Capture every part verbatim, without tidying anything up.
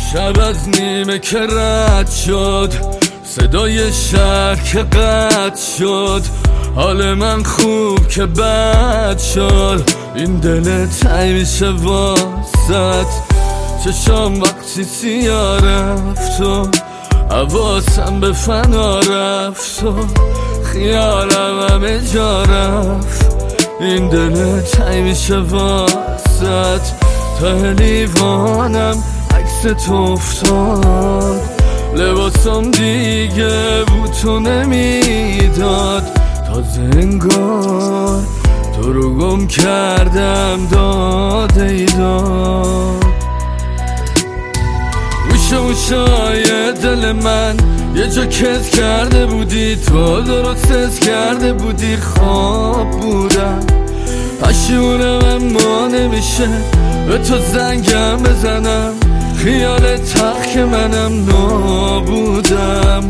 شب از نیمه که رد شد، صدای شهر که قطع شد، حال من خوب که بد شد. این دل تنگ میشه واسط، چشام وقتی سیاه رفت و حواسم به فنا رفت و خیالم همه جا رفت. این دل تنگ میشه واسط، تا لیوانم عکس تو افتاد، لباسم دیگه بوتو نمیداد. تازه انگار تو رو گم کردم داده ای داد. گوشه گوشای دل من یه جا کز کرده بودی، تو درست حس کرده بودی خواب بودم. پشیمونم اما نمیشه به تو زنگم بزنم، خیال تخت که منم نابودم.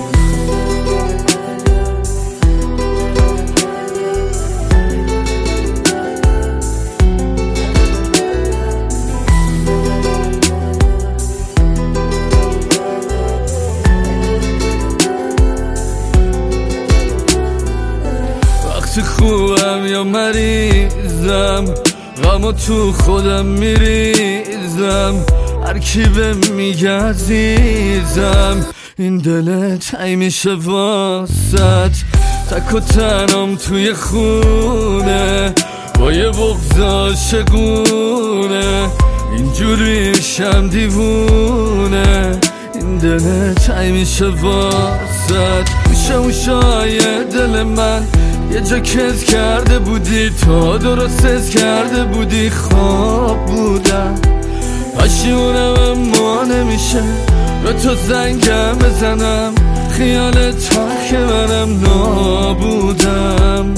وقتی خوبم یا مریضم، غمو تو خودم میریزم، هر کی به میگه عزیزم. این دل تنگ میشه واسط، تک و تنم توی خونه با یه بغض عاشقونه، اینجوری میشم دیوونه. این دل تنگ میشه واسط، گوشه گوشای دل من یه جا کز کرده بودی، تو درست حس کرده بودی خواب بودم. پشیمونم اما نمیشه به تو زنگم بزنم، خیال تخت که منم نابودم.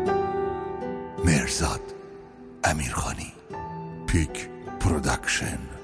مرزاد امیرخانی، پیک پرودکشن.